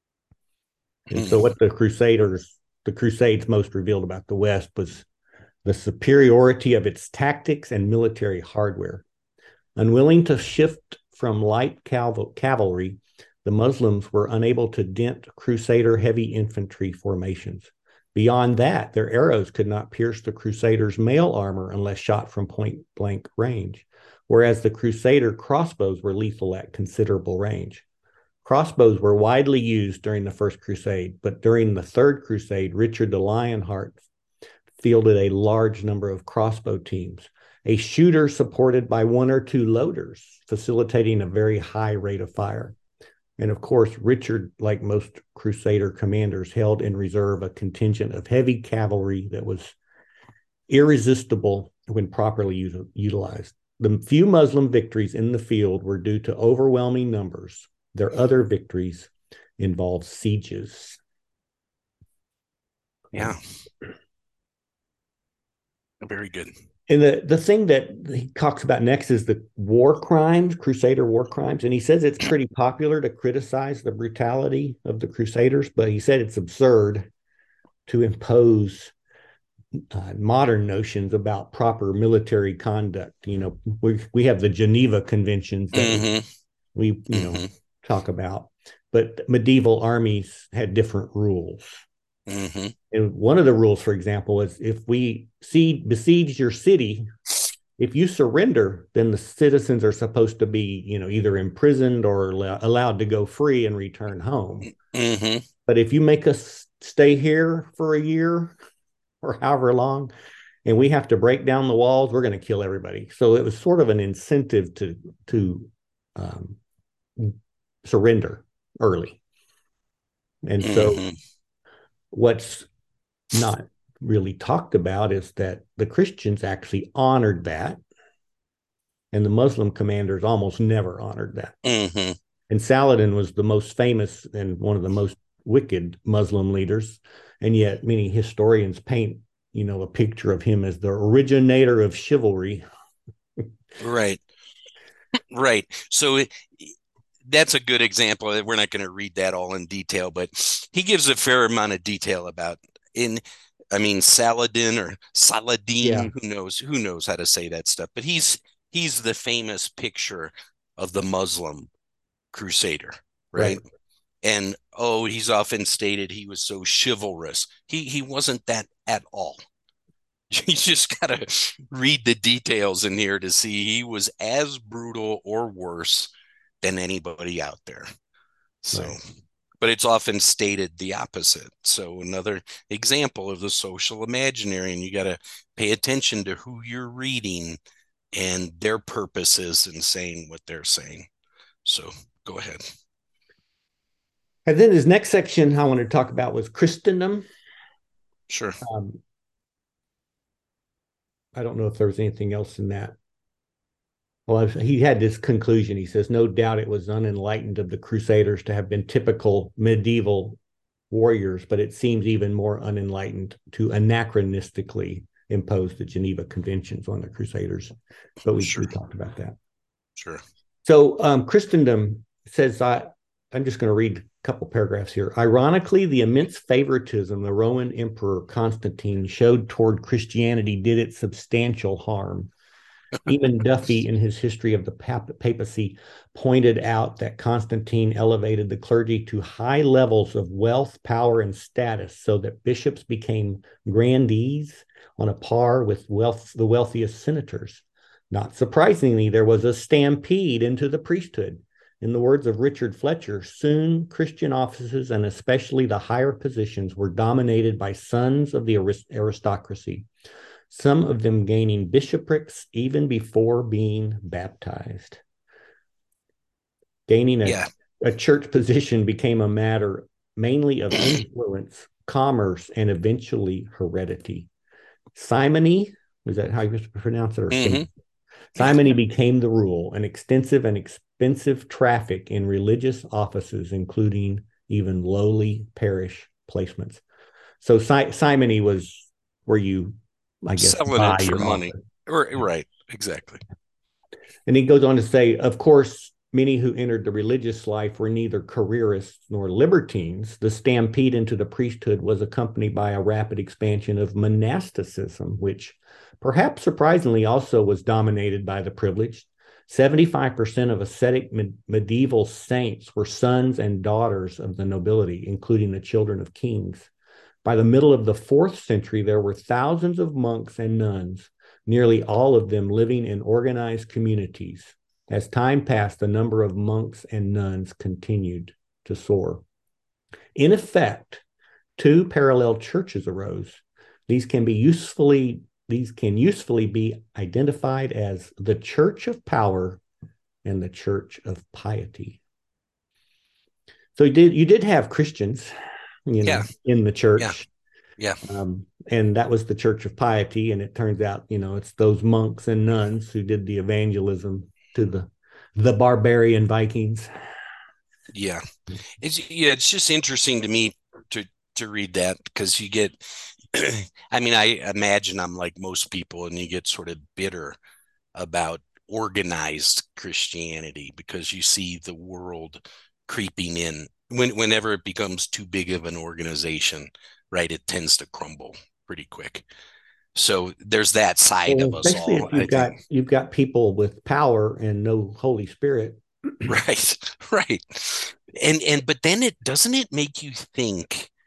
And so what the Crusaders, the Crusades most revealed about the West was the superiority of its tactics and military hardware. Unwilling to shift from light caval- cavalry, the Muslims were unable to dent Crusader heavy infantry formations. Beyond that, their arrows could not pierce the Crusaders' mail armor unless shot from point-blank range, whereas the Crusader crossbows were lethal at considerable range. Crossbows were widely used during the First Crusade, but during the Third Crusade, Richard the Lionheart fielded a large number of crossbow teams, a shooter supported by one or two loaders, facilitating a very high rate of fire. And of course, Richard, like most Crusader commanders, held in reserve a contingent of heavy cavalry that was irresistible when properly u- utilized. The few Muslim victories in the field were due to overwhelming numbers. Their other victories involved sieges. Yeah. Very good. And the, the thing that he talks about next is the war crimes, Crusader war crimes. And he says it's pretty popular to criticize the brutality of the Crusaders, but he said it's absurd to impose uh, modern notions about proper military conduct. You know, we, we have the Geneva Conventions that Mm-hmm. we, you know, Mm-hmm. talk about, but medieval armies had different rules. Mm-hmm. And one of the rules, for example, is if we see besiege your city, if you surrender, then the citizens are supposed to be, you know, either imprisoned or allowed to go free and return home. Mm-hmm. But if you make us stay here for a year or however long, and we have to break down the walls, we're going to kill everybody. So it was sort of an incentive to to um, surrender early. And so Mm-hmm. what's not really talked about is that the Christians actually honored that, and the Muslim commanders almost never honored that. Mm-hmm. And Saladin was the most famous and one of the most wicked Muslim leaders, and yet many historians paint, you know, a picture of him as the originator of chivalry. Right. Right. So it, that's a good example. We're not going to read that all in detail, but he gives a fair amount of detail about in, I mean, Saladin or Saladin, Yeah. who knows, who knows how to say that stuff, but he's, he's the famous picture of the Muslim crusader, right? Right. And, oh, he's often stated he was so chivalrous. He, he wasn't that at all. You just got to read the details in here to see he was as brutal or worse than anybody out there. So, right. But it's often stated the opposite. So another example of the social imaginary, and you got to pay attention to who you're reading and their purposes in saying what they're saying. So go ahead. And then his next section I wanted to talk about was Christendom. Sure. Um, I don't know if there was anything else in that. Well, he had this conclusion. He says, no doubt it was unenlightened of the Crusaders to have been typical medieval warriors, but it seems even more unenlightened to anachronistically impose the Geneva Conventions on the Crusaders. But we, sure. we talked about that. Sure. So um, Christendom says, I, I'm just going to read a couple paragraphs here. Ironically, the immense favoritism the Roman Emperor Constantine showed toward Christianity did it substantial harm. Even Duffy, in his History of the Pap- Papacy, pointed out that Constantine elevated the clergy to high levels of wealth, power, and status, so that bishops became grandees on a par with wealth, the wealthiest senators. Not surprisingly, there was a stampede into the priesthood. In the words of Richard Fletcher, soon Christian offices, and especially the higher positions, were dominated by sons of the aristocracy, some of them gaining bishoprics even before being baptized. Gaining a, yeah. a church position became a matter mainly of influence, commerce, and eventually heredity. Simony, is that how you pronounce it? Or mm-hmm. Simony became the rule, an extensive and expensive traffic in religious offices, including even lowly parish placements. So si- simony was where you, I guess, selling buy it for your money. office. Right, exactly. And he goes on to say, of course, many who entered the religious life were neither careerists nor libertines. The stampede into the priesthood was accompanied by a rapid expansion of monasticism, which perhaps surprisingly also was dominated by the privileged. seventy-five percent of ascetic med- medieval saints were sons and daughters of the nobility, including the children of kings. By the middle of the fourth century, there were thousands of monks and nuns, nearly all of them living in organized communities. As time passed, the number of monks and nuns continued to soar. In effect, two parallel churches arose. These can be usefully, these can usefully be identified as the Church of Power and the Church of Piety. So you did, you did have Christians, you know, yeah. in the church. Yeah. yeah. Um, and that was the Church of Piety. And it turns out, you know, it's those monks and nuns who did the evangelism to the the barbarian Vikings. Yeah. It's yeah, it's just interesting to me to to read that, because you get I mean, I imagine I'm like most people, and you get sort of bitter about organized Christianity because you see the world creeping in. When, whenever it becomes too big of an organization, right, it tends to crumble pretty quick. So there's that side well, of us especially all. If you've I got think. you've got people with power and no Holy Spirit. Right, right. And and but then it doesn't it make you think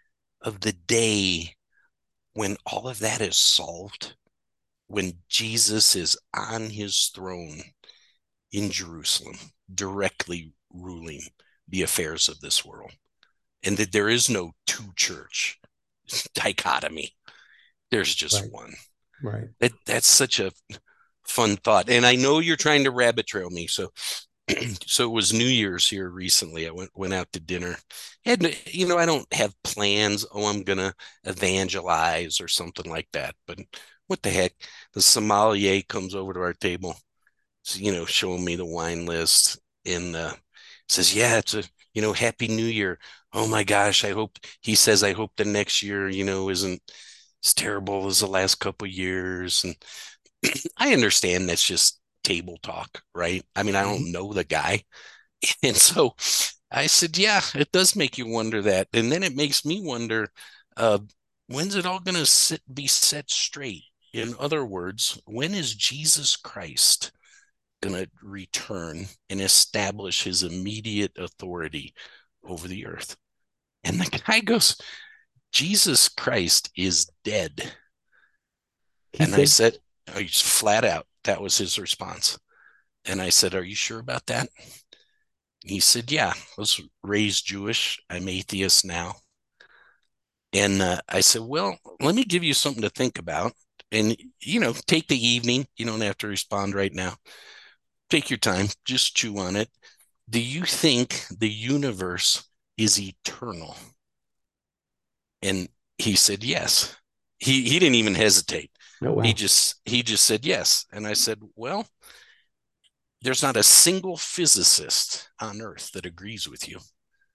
of the day when all of that is solved, when Jesus is on his throne in Jerusalem, directly ruling the affairs of this world, and that there is no two church dichotomy. There's just Right. one. Right. That, that's such a fun thought. And I know you're trying to rabbit trail me. So so it was New Year's here recently. I went went out to dinner. And you know, I don't have plans. Oh, I'm gonna evangelize or something like that. But what the heck? The sommelier comes over to our table, so, you know, showing me the wine list, and uh, says, "Yeah, it's a you know, Happy New Year." Oh my gosh, I hope he says, "I hope the next year, you know, isn't as terrible as the last couple of years." And I understand that's just table talk, right? I mean, I don't know the guy. And so I said, yeah, it does make you wonder that. And then it makes me wonder, uh, when's it all going to be set straight? In other words, when is Jesus Christ going to return and establish his immediate authority over the earth? And the guy goes, Jesus Christ is dead. He And I said, said, oh, he's flat out. That was his response. And I said, are you sure about that? He said, yeah, I was raised Jewish. I'm atheist now. And uh, I said, well, let me give you something to think about. And, you know, take the evening. You don't have to respond right now. Take your time. Just chew on it. Do you think the universe is eternal? And he said, yes. He, he didn't even hesitate. oh, wow. He just he just said yes. And I said, well, there's not a single physicist on Earth that agrees with you.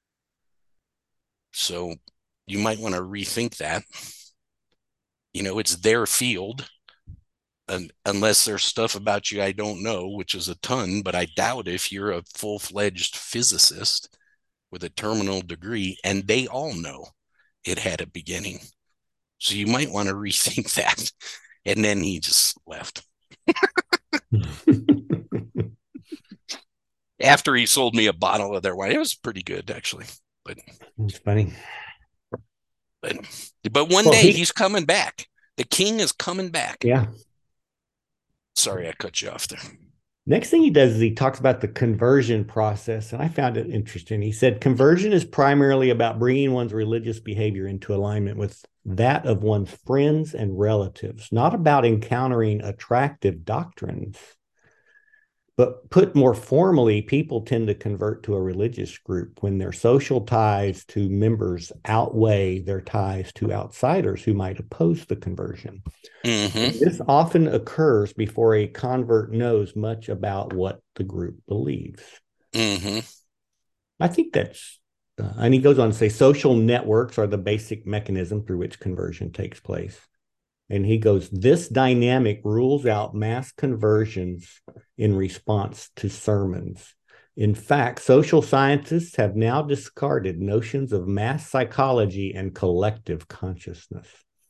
So you might want to rethink that. You know, it's their field. And unless there's stuff about you I don't know, which is a ton, but I doubt if you're a full-fledged physicist with a terminal degree, and they all know it had a beginning. So you might want to rethink that. And then he just left. After he sold me a bottle of their wine. It was pretty good, actually. But it's funny. But but one well, day he, he's coming back. The king is coming back. Yeah. Sorry, I cut you off there. Next thing he does is he talks about the conversion process, and I found it interesting. He said, conversion is primarily about bringing one's religious behavior into alignment with that of one's friends and relatives, not about encountering attractive doctrines. But put more formally, people tend to convert to a religious group when their social ties to members outweigh their ties to outsiders who might oppose the conversion. Mm-hmm. This often occurs before a convert knows much about what the group believes. Mm-hmm. I think that's, uh, and he goes on to say, social networks are the basic mechanism through which conversion takes place. And he goes, this dynamic rules out mass conversions in response to sermons. In fact, social scientists have now discarded notions of mass psychology and collective consciousness.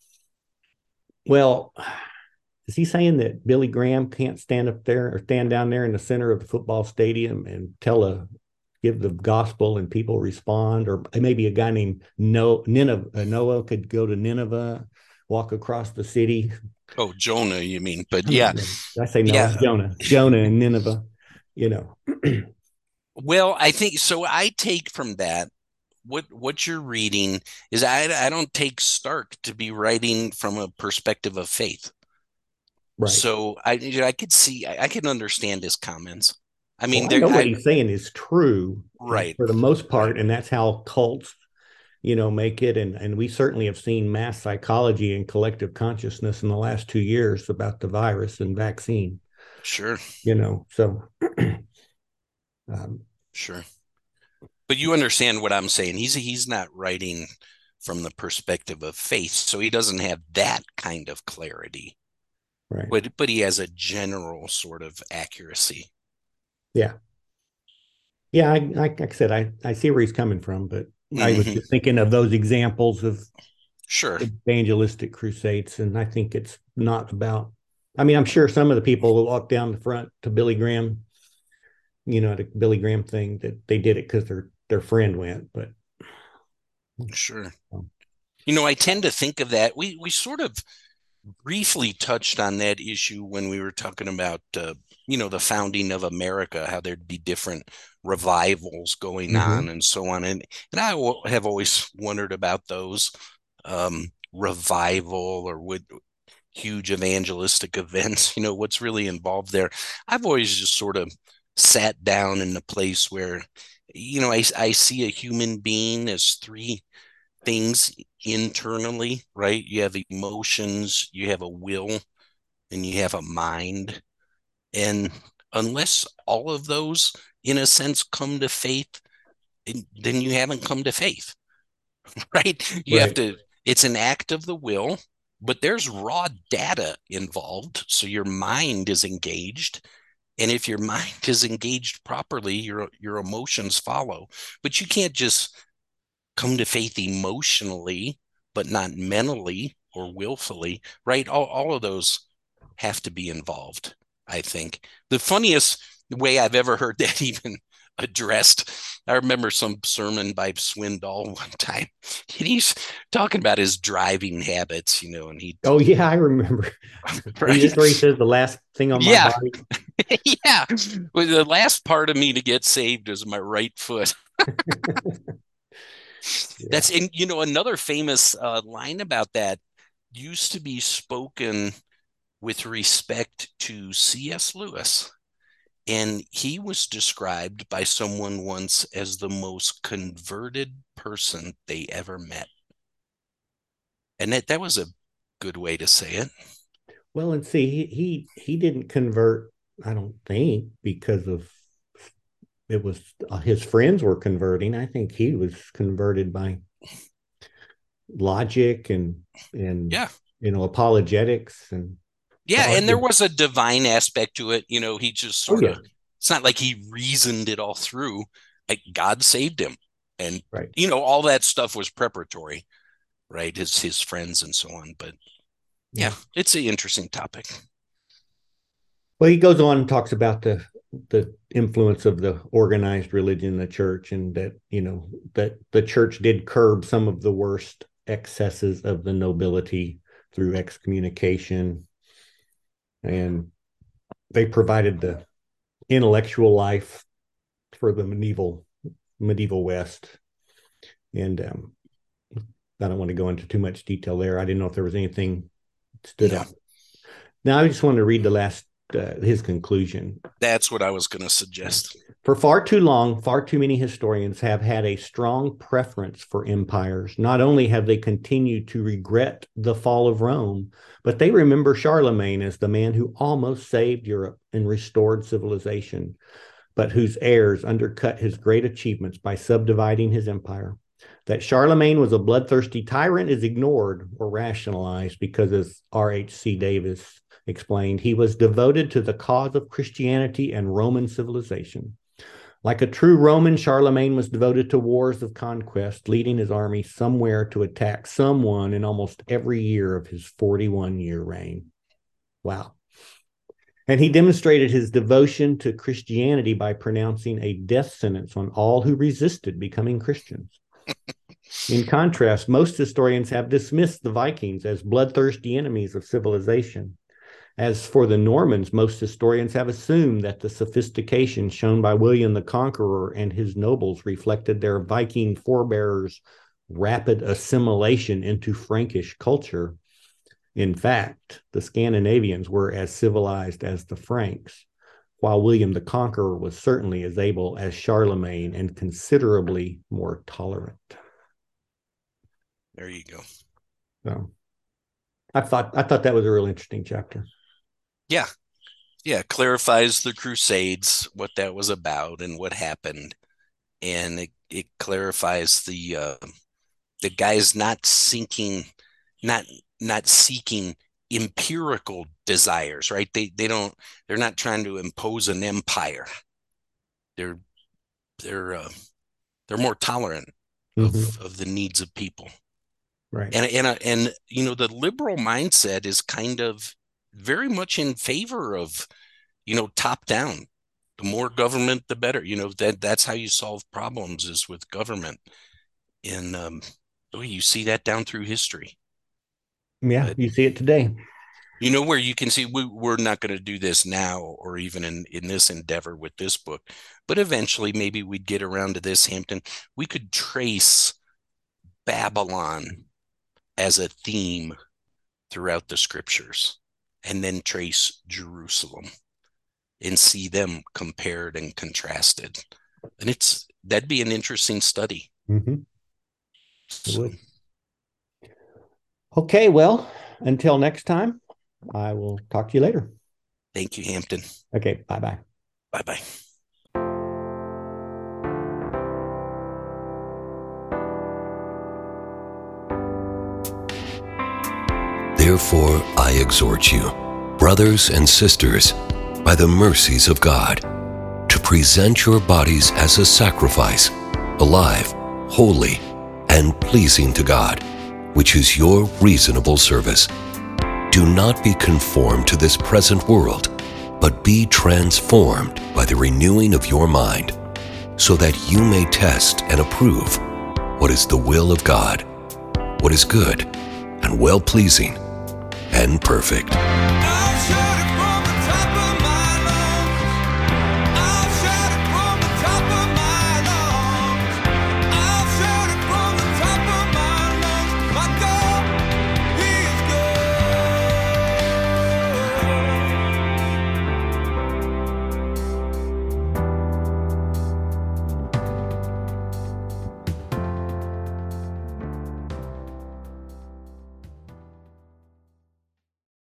Well, is he saying that Billy Graham can't stand up there or stand down there in the center of the football stadium and tell a, give the gospel and people respond? Or maybe a guy named Noah, Nineveh, Noah could go to Nineveh, walk across the city. Oh, Jonah, you mean? But yeah, Did I say Noah? yeah. Jonah, Jonah and Nineveh. You know. Well, I think so. I take from that what what you're reading is I I don't take Stark to be writing from a perspective of faith. Right. So I I could see I, I can understand his comments. I mean, well, I know what I, he's saying is true, right, for the most part, and that's how cults, you know, make it. And and we certainly have seen mass psychology and collective consciousness in the last two years about the virus and vaccine. Sure. You know, so. um, sure. But you understand what I'm saying. He's he's not writing from the perspective of faith, so he doesn't have that kind of clarity. Right. But but he has a general sort of accuracy. Yeah. Yeah, I, I like I said, I, I see where he's coming from, but mm-hmm. I was just thinking of those examples of sure evangelistic crusades, and I think it's not about. I mean, I'm sure some of the people who walked down the front to Billy Graham, you know, the Billy Graham thing, that they did it because their their friend went, but sure. Um, You know, I tend to think of that. We we sort of briefly touched on that issue when we were talking about, uh, you know, the founding of America, how there'd be different revivals going Mm-hmm. on and so on. And, and I have always wondered about those um, revival or would huge evangelistic events, you know, what's really involved there. I've always just sort of sat down in the place where, you know, I, I see a human being as three things internally, right? You have emotions, you have a will, and you have a mind. And unless all of those, in a sense, come to faith, then you haven't come to faith, right? You have Right. to, it's an act of the will, but there's raw data involved. So your mind is engaged. And if your mind is engaged properly, your your emotions follow. But you can't just come to faith emotionally, but not mentally or willfully, right? All, all of those have to be involved, I think. The funniest way I've ever heard that even addressed, I remember some sermon by Swindoll one time, and he's talking about his driving habits, you know, and he, Oh yeah, I remember. He right? this where he says the last thing on my Yeah, body. yeah. Well, the last part of me to get saved is my right foot. Yeah. That's, and you know, another famous uh, line about that used to be spoken with respect to C S. Lewis. And he was described by someone once as the most converted person they ever met. And that, that was a good way to say it. Well, and see, he he he didn't convert, I don't think, because of it was uh, his friends were converting. I think he was converted by logic and and Yeah. you know apologetics and the Yeah. And there argument. was a divine aspect to it. You know, he just Oh sort yeah, of, it's not like he reasoned it all through. Like God saved him. And, right. you know, all that stuff was preparatory, right? His, his friends and so on. But yeah, Yeah. it's an interesting topic. Well, he goes on and talks about the the influence of the organized religion, the church, and that you know that the church did curb some of the worst excesses of the nobility through excommunication, and they provided the intellectual life for the medieval medieval West. And um, I don't want to go into too much detail there. I didn't know if there was anything that stood No, out. Now I just want to read the last uh, his conclusion. that's what I was going to suggest. For far too long, far too many historians have had a strong preference for empires. Not only have they continued to regret the fall of Rome, but they remember Charlemagne as the man who almost saved Europe and restored civilization, but whose heirs undercut his great achievements by subdividing his empire. That Charlemagne was a bloodthirsty tyrant is ignored or rationalized because, as R H C Davis explained, he was devoted to the cause of Christianity and Roman civilization. Like a true Roman, Charlemagne was devoted to wars of conquest, leading his army somewhere to attack someone in almost every year of his forty-one year reign. Wow. And he demonstrated his devotion to Christianity by pronouncing a death sentence on all who resisted becoming Christians. In contrast, most historians have dismissed the Vikings as bloodthirsty enemies of civilization. As for the Normans, most historians have assumed that the sophistication shown by William the Conqueror and his nobles reflected their Viking forebears' rapid assimilation into Frankish culture. In fact, the Scandinavians were as civilized as the Franks, while William the Conqueror was certainly as able as Charlemagne and considerably more tolerant. There you go. So I thought I thought that was a real interesting chapter. Yeah. Yeah. Clarifies the Crusades, what that was about and what happened. And it, it clarifies the uh, the guys not sinking, not not seeking empirical desires, right? They they don't they're not trying to impose an empire. They're they're uh, they're more tolerant Mm-hmm. of of the needs of people. Right. And and and you know, the liberal mindset is kind of very much in favor of, you know, top down. The more government, the better. You know, that that's how you solve problems is with government. And um, Oh, you see that down through history. Yeah, But you see it today. you know where you can see we, we're not going to do this now or even in, in this endeavor with this book, but eventually maybe we'd get around to this, Hampton. We could trace Babylon as a theme throughout the scriptures and then trace Jerusalem and see them compared and contrasted. And it's that'd be an interesting study. Mm-hmm. So, would. Okay, well, until next time, I will talk to you later. Thank you, Hampton. Okay, bye-bye. Bye-bye. Therefore, I exhort you, brothers and sisters, by the mercies of God, to present your bodies as a sacrifice, alive, holy, and pleasing to God, which is your reasonable service. Do not be conformed to this present world, but be transformed by the renewing of your mind, so that you may test and approve what is the will of God, what is good and well-pleasing and perfect.